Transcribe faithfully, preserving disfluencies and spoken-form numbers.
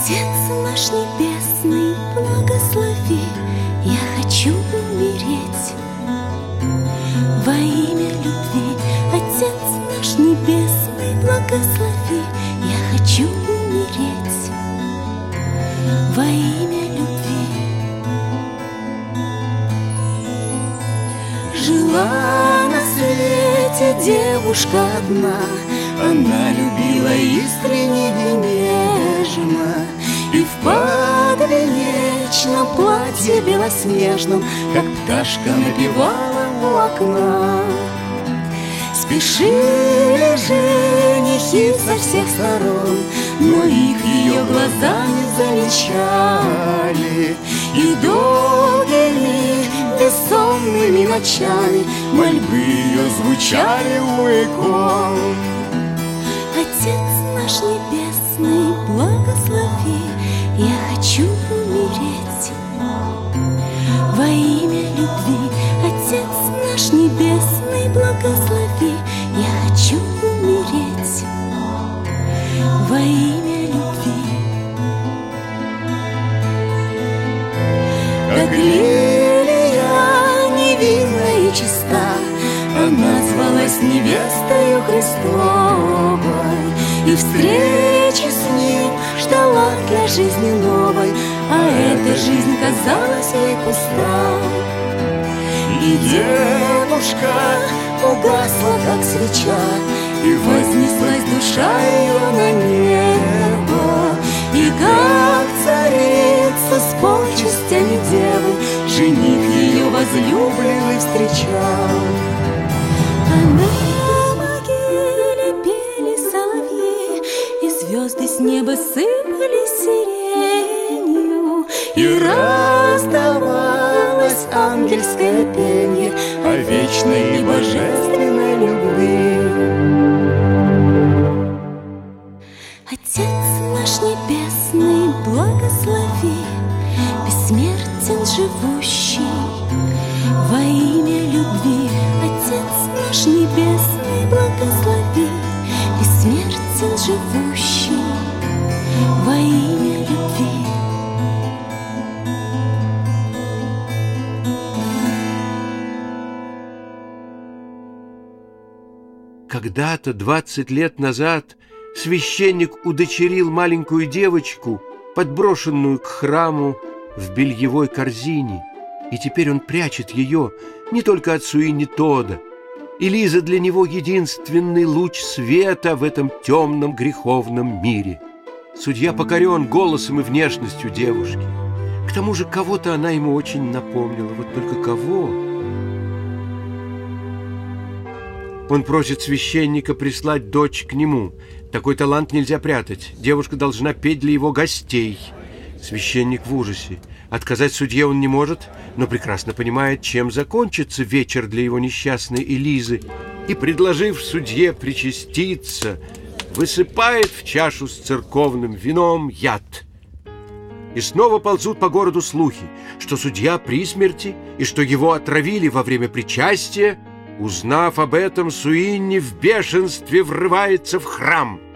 Отец наш небесный, благослови, я хочу умереть во имя любви. Отец наш небесный, благослови, я хочу умереть во имя любви. Жила на свете девушка одна, она любила искренне и нежно, и в подвенечном платье белоснежном, как пташка, напевала у окна. Спешили женихи со всех сторон, но их ее глаза не замечали, и долгими бессонными ночами мольбы ее звучали у икон. Отец наш небесный, благослови, я хочу умереть во имя любви. Отец наш небесный, благослови, я хочу умереть во имя любви. Как лилия невинна и чиста, она звалась невестою Христовой, и встречи с ним ждала для жизни новой, а эта жизнь казалась ей пуста. И девушка угасла, как свеча, и вознеслась душа ее на небо, и как царица с почестями девы жених ее возлюбленный встречал. А на могиле пели соловьи, и звезды с неба сыпали сиренью, и раздавалось ангельское пенье о вечной и божественной любви. Отец наш небесный, благослови, бессмертен живущий во имя любви. Отец наш небесный, благослови, бессмертен живущий во имя любви. Когда-то, двадцать лет назад, священник удочерил маленькую девочку, подброшенную к храму в бельевой корзине, и теперь он прячет ее не только от Суини Тодда. И Лиза для него единственный луч света в этом темном греховном мире. Судья покорен голосом и внешностью девушки. К тому же кого-то она ему очень напомнила, вот только кого? Он просит священника прислать дочь к нему. Такой талант нельзя прятать. Девушка должна петь для его гостей. Священник в ужасе. Отказать судье он не может, но прекрасно понимает, чем закончится вечер для его несчастной Элизы, и, предложив судье причаститься, высыпает в чашу с церковным вином яд. И снова ползут по городу слухи, что судья при смерти и что его отравили во время причастия. Узнав об этом, Суини в бешенстве врывается в храм.